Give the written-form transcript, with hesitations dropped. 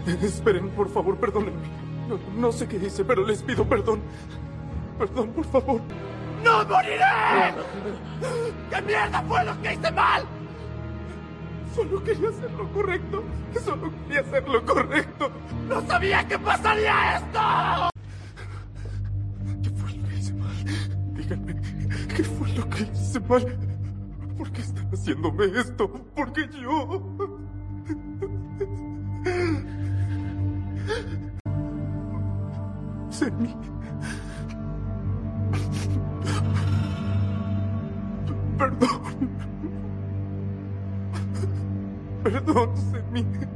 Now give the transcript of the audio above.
Esperen, por favor, perdónenme. No sé qué hice, pero les pido perdón. Perdón, por favor. ¡No moriré! ¿Qué mierda fue lo que hice mal? Solo quería hacer lo correcto. Solo quería hacer lo correcto. ¡No sabía que pasaría esto! ¿Qué fue lo que hice mal? Díganme, ¿qué fue lo que hice mal? ¿Por qué están haciéndome esto? ¿Por qué yo? Semi. Perdón. Perdón, Semi.